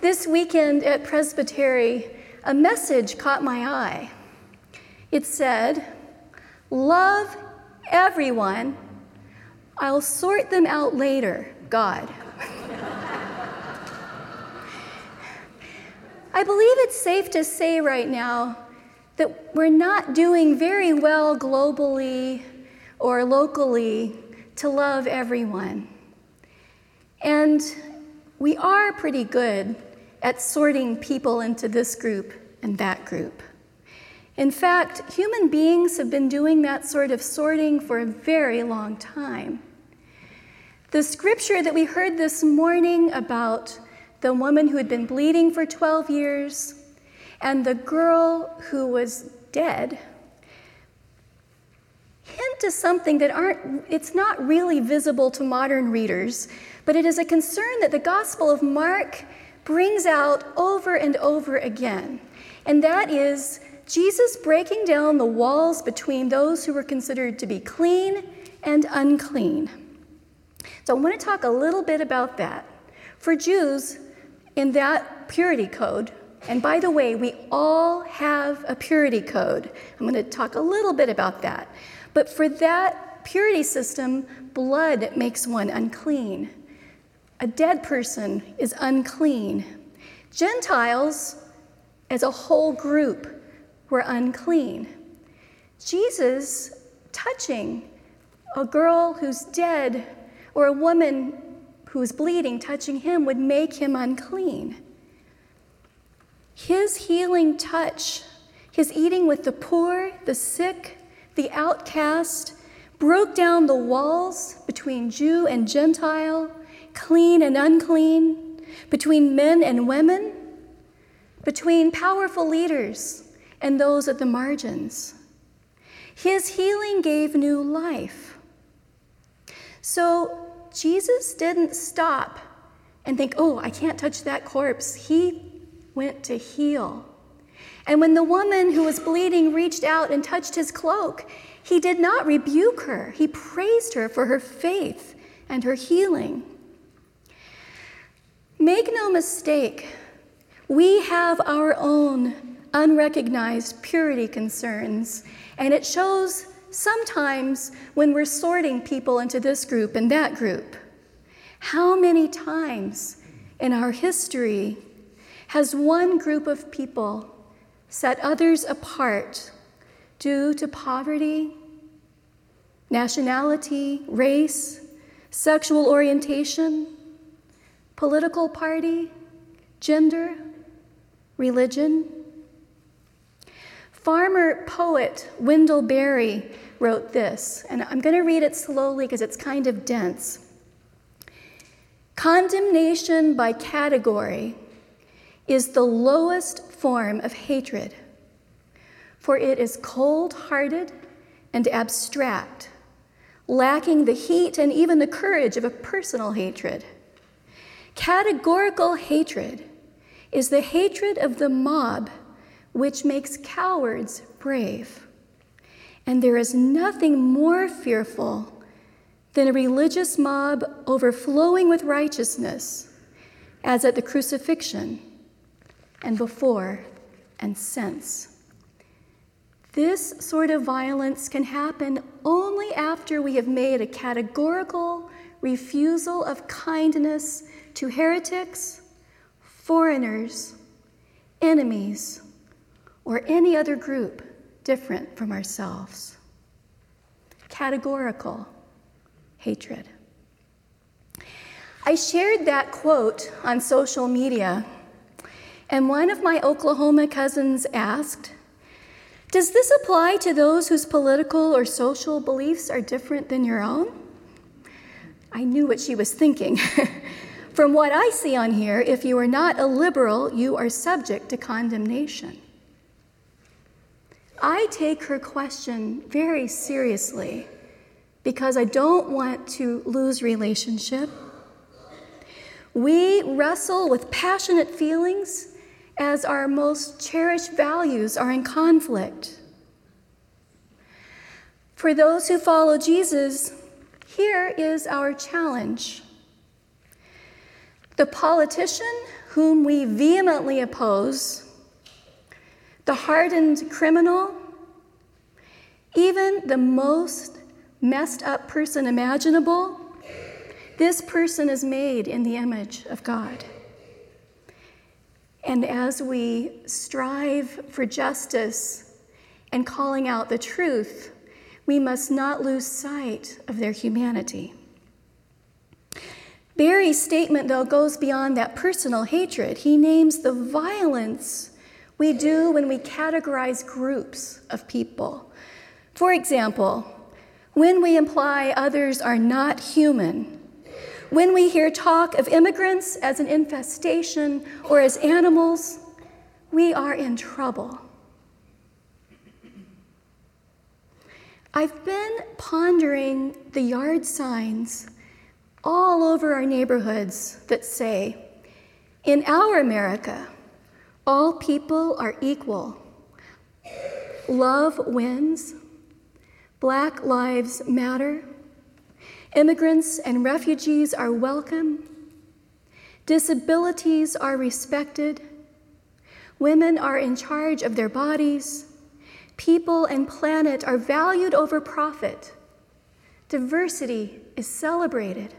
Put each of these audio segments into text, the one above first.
This weekend at Presbytery, a message caught my eye. It said, "Love everyone. I'll sort them out later, God." I believe it's safe to say right now that we're not doing very well globally or locally to love everyone. And we are pretty good at sorting people into this group and that group. In fact, human beings have been doing that sort of sorting for a very long time. The scripture that we heard this morning about the woman who had been bleeding for 12 years and the girl who was dead hint to something that it's not really visible to modern readers, but it is a concern that the Gospel of Mark brings out over and over again. And that is Jesus breaking down the walls between those who were considered to be clean and unclean. So I want to talk a little bit about that. For Jews, in that purity code, and by the way, we all have a purity code. I'm going to talk a little bit about that. But for that purity system, blood makes one unclean. A dead person is unclean. Gentiles, as a whole group, were unclean. Jesus touching a girl who's dead or a woman who's bleeding, touching him would make him unclean. His healing touch, his eating with the poor, the sick, the outcast, broke down the walls between Jew and Gentile, clean and unclean, between men and women, between powerful leaders and those at the margins. His healing gave new life. So Jesus didn't stop and think, "Oh, I can't touch that corpse." He went to heal. And when the woman who was bleeding reached out and touched his cloak, he did not rebuke her. He praised her for her faith and her healing. Make no mistake, we have our own unrecognized purity concerns, and it shows sometimes when we're sorting people into this group and that group. How many times in our history has one group of people set others apart due to poverty, nationality, race, sexual orientation, political party, gender, religion? Farmer poet Wendell Berry wrote this, and I'm going to read it slowly because it's kind of dense. Condemnation by category is the lowest form of hatred, for it is cold-hearted and abstract, lacking the heat and even the courage of a personal hatred. Categorical hatred is the hatred of the mob, which makes cowards brave. And there is nothing more fearful than a religious mob overflowing with righteousness, as at the crucifixion and before and since. This sort of violence can happen only after we have made a categorical refusal of kindness to heretics, foreigners, enemies, or any other group different from ourselves. Categorical hatred. I shared that quote on social media, and one of my Oklahoma cousins asked, "Does this apply to those whose political or social beliefs are different than your own?" I knew what she was thinking. From what I see on here, if you are not a liberal, you are subject to condemnation. I take her question very seriously because I don't want to lose relationship. We wrestle with passionate feelings as our most cherished values are in conflict. For those who follow Jesus, here is our challenge. The politician whom we vehemently oppose, the hardened criminal, even the most messed up person imaginable, this person is made in the image of God. And as we strive for justice and calling out the truth, we must not lose sight of their humanity. Barry's statement, though, goes beyond that personal hatred. He names the violence we do when we categorize groups of people. For example, when we imply others are not human, when we hear talk of immigrants as an infestation or as animals, we are in trouble. I've been pondering the yard signs all over our neighborhoods that say, in our America, all people are equal. Love wins. Black lives matter. Immigrants and refugees are welcome. Disabilities are respected. Women are in charge of their bodies. People and planet are valued over profit. Diversity is celebrated.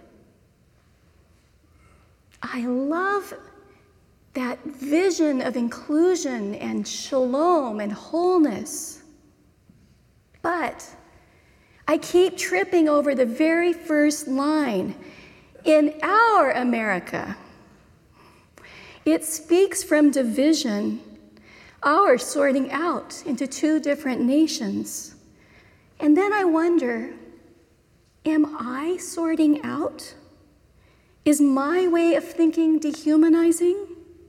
I love that vision of inclusion and shalom and wholeness. But I keep tripping over the very first line. In our America, it speaks from division, our sorting out into two different nations. And then I wonder, am I sorting out? Is my way of thinking dehumanizing?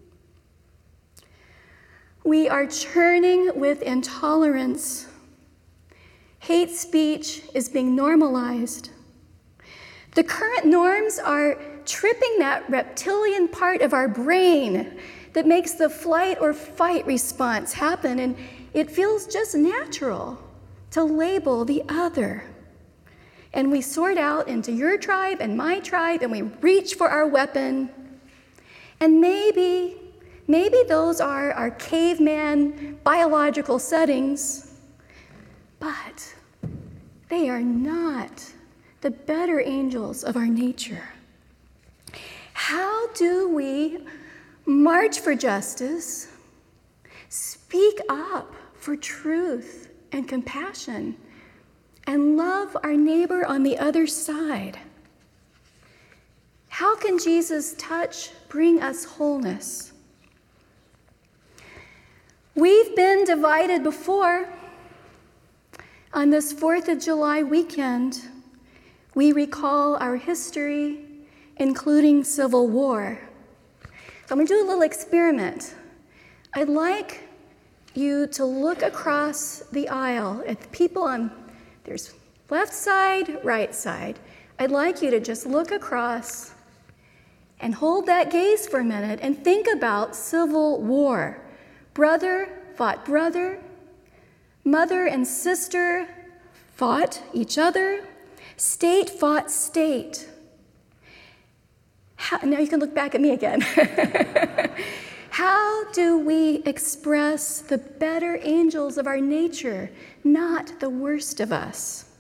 We are churning with intolerance. Hate speech is being normalized. The current norms are tripping that reptilian part of our brain that makes the flight or fight response happen, and it feels just natural to label the other. And we sort out into your tribe and my tribe, and we reach for our weapon. And maybe those are our caveman biological settings, but they are not the better angels of our nature. How do we march for justice, speak up for truth and compassion, and love our neighbor on the other side? How can Jesus' touch bring us wholeness? We've been divided before. On this 4th of July weekend, we recall our history, including Civil War. So I'm going to do a little experiment. I'd like you to look across the aisle at the people on, there's left side, right side. I'd like you to just look across and hold that gaze for a minute and think about Civil War. Brother fought brother, mother and sister fought each other, state fought state. Now you can look back at me again. How do we express the better angels of our nature, not the worst of us?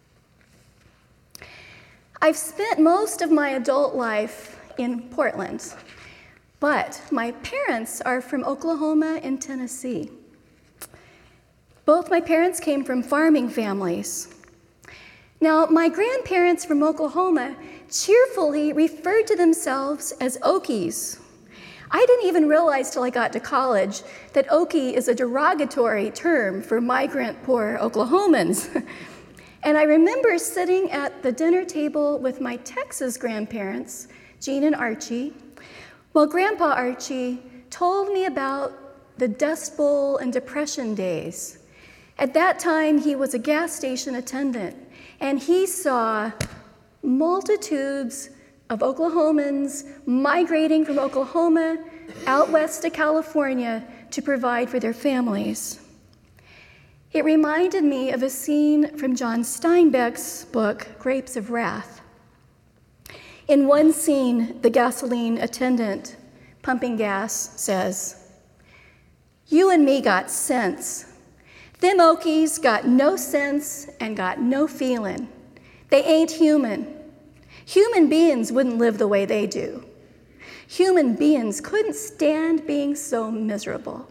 I've spent most of my adult life in Portland, but my parents are from Oklahoma and Tennessee. Both my parents came from farming families. Now, my grandparents from Oklahoma cheerfully referred to themselves as Okies. I didn't even realize till I got to college that Okie is a derogatory term for migrant poor Oklahomans. And I remember sitting at the dinner table with my Texas grandparents, Jean and Archie, while Grandpa Archie told me about the Dust Bowl and Depression days. At that time, he was a gas station attendant, and he saw multitudes of Oklahomans migrating from Oklahoma out west to California to provide for their families. It reminded me of a scene from John Steinbeck's book, Grapes of Wrath. In one scene, the gasoline attendant pumping gas says, "You and me got sense. Them Okies got no sense and got no feeling. They ain't human. Human beings wouldn't live the way they do. Human beings couldn't stand being so miserable."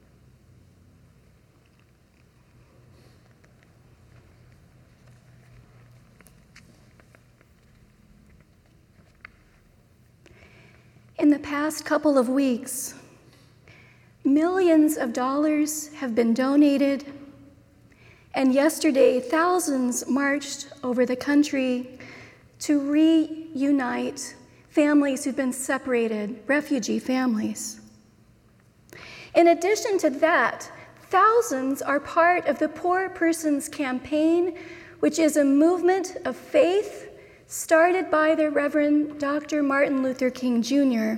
In the past couple of weeks, millions of dollars have been donated, and yesterday thousands marched over the country to reunite families who've been separated, refugee families. In addition to that, thousands are part of the Poor Person's Campaign, which is a movement of faith started by the Reverend Dr. Martin Luther King Jr.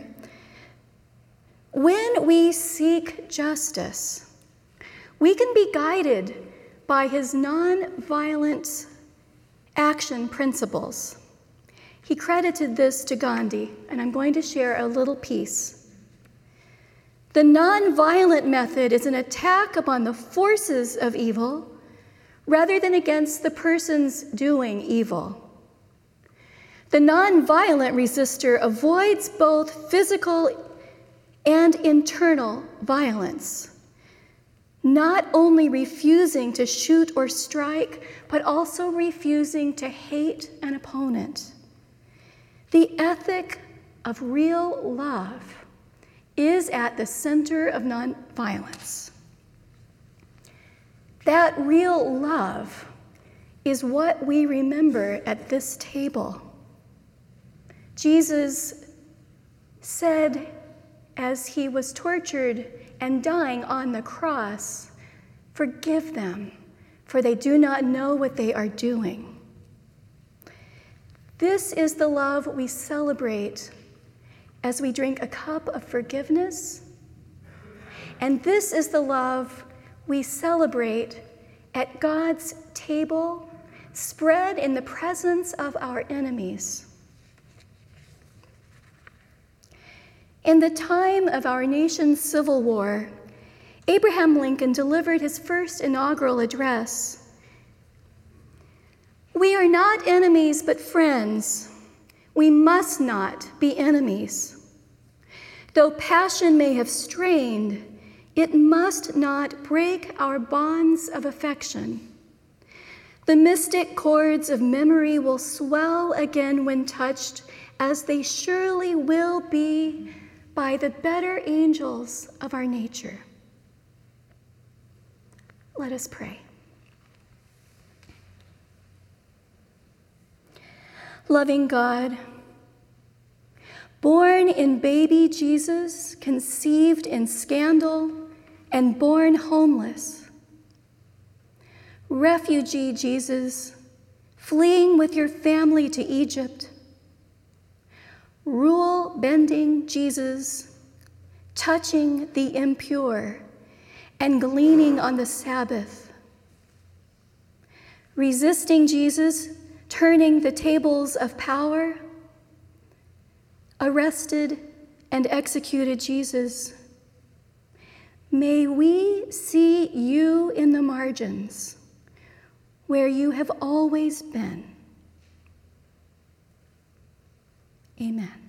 When we seek justice, we can be guided by his nonviolent action principles. He credited this to Gandhi, and I'm going to share a little piece. "The nonviolent method is an attack upon the forces of evil rather than against the persons doing evil. The nonviolent resistor avoids both physical and internal violence, not only refusing to shoot or strike, but also refusing to hate an opponent. The ethic of real love is at the center of nonviolence. That real love is what we remember at this table. Jesus said as he was tortured and dying on the cross, "Forgive them, for they do not know what they are doing." This is the love we celebrate as we drink a cup of forgiveness, and this is the love we celebrate at God's table, spread in the presence of our enemies. In the time of our nation's Civil War, Abraham Lincoln delivered his first inaugural address. "We are not enemies, but friends. We must not be enemies. Though passion may have strained, it must not break our bonds of affection. The mystic chords of memory will swell again when touched, as they surely will be by the better angels of our nature." Let us pray. Loving God, born in baby Jesus, conceived in scandal, and born homeless. Refugee Jesus, fleeing with your family to Egypt. Rule-bending Jesus, touching the impure and gleaning on the Sabbath. Resisting Jesus, turning the tables of power. Arrested and executed Jesus. May we see you in the margins, where you have always been. Amen.